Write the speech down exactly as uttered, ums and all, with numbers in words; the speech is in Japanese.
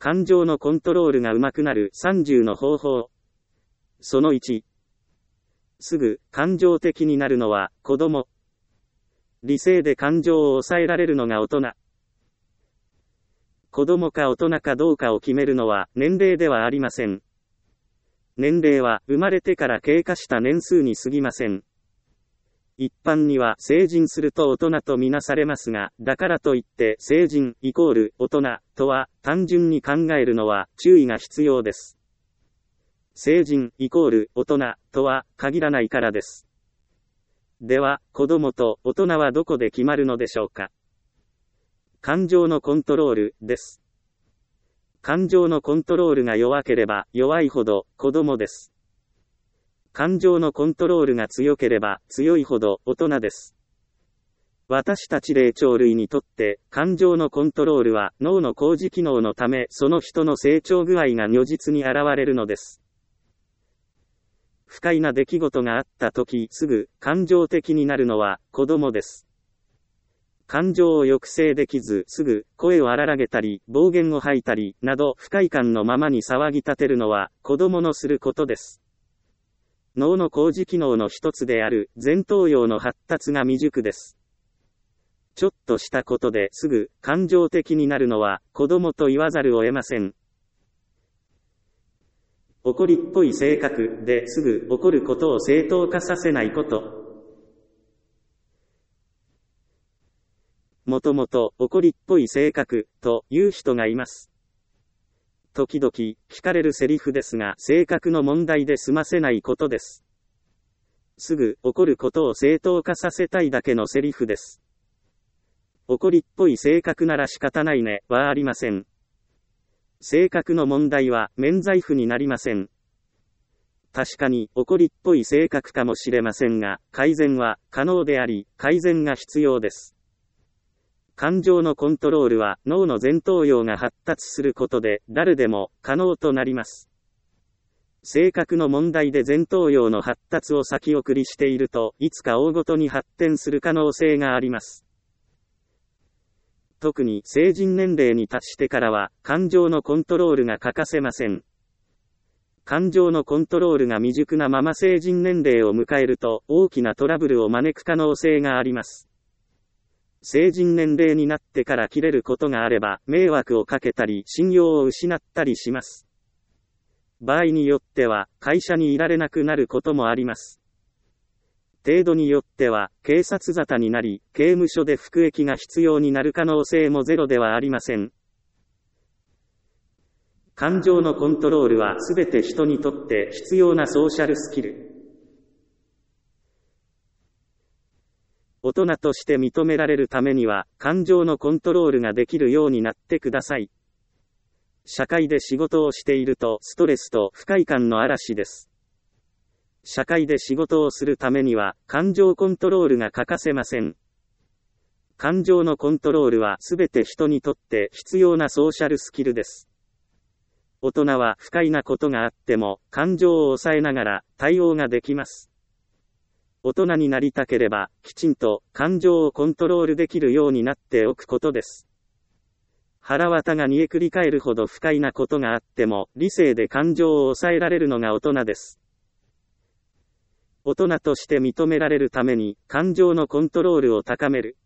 感情のコントロールが上手くなるさんじゅうの方法。そのいち。すぐ感情的になるのは子供。理性で感情を抑えられるのが大人。子供か大人かどうかを決めるのは年齢ではありません。年齢は生まれてから経過した年数に過ぎません。一般には成人すると大人とみなされますが、だからといって成人イコール大人とは単純に考えるのは注意が必要です。成人イコール大人とは限らないからです。では、子供と大人はどこで決まるのでしょうか。感情のコントロールです。感情のコントロールが弱ければ弱いほど子供です。感情のコントロールが強ければ強いほど大人です。私たち霊長類にとって感情のコントロールは脳の工事機能のため、その人の成長具合が如実に現れるのです。不快な出来事があった時すぐ感情的になるのは子供です。感情を抑制できずすぐ声を荒らげたり暴言を吐いたりなど不快感のままに騒ぎ立てるのは子供のすることです。脳の工事機能の一つである前頭葉の発達が未熟です。ちょっとしたことですぐ感情的になるのは子供と言わざるを得ません。怒りっぽい性格ですぐ怒ることを正当化させないこと。もともと怒りっぽい性格という人がいます。時々聞かれるセリフですが、性格の問題で済ませないことです。すぐ怒ることを正当化させたいだけのセリフです。怒りっぽい性格なら仕方ないねはありません。性格の問題は免罪符になりません。確かに怒りっぽい性格かもしれませんが、改善は可能であり、改善が必要です。感情のコントロールは脳の前頭葉が発達することで誰でも可能となります。性格の問題で前頭葉の発達を先送りしていると、いつか大ごとに発展する可能性があります。特に成人年齢に達してからは感情のコントロールが欠かせません。感情のコントロールが未熟なまま成人年齢を迎えると大きなトラブルを招く可能性があります。成人年齢になってから切れることがあれば迷惑をかけたり信用を失ったりします。場合によっては会社にいられなくなることもあります。程度によっては警察沙汰になり刑務所で服役が必要になる可能性もゼロではありません。感情のコントロールはすべて人にとって必要なソーシャルスキル。大人として認められるためには感情のコントロールができるようになってください。社会で仕事をしているとストレスと不快感の嵐です。社会で仕事をするためには感情コントロールが欠かせません。感情のコントロールはすべて人にとって必要なソーシャルスキルです。大人は不快なことがあっても感情を抑えながら対応ができます。大人になりたければきちんと感情をコントロールできるようになっておくことです。腹渡が煮えくり返るほど不快なことがあっても理性で感情を抑えられるのが大人です。大人として認められるために感情のコントロールを高める。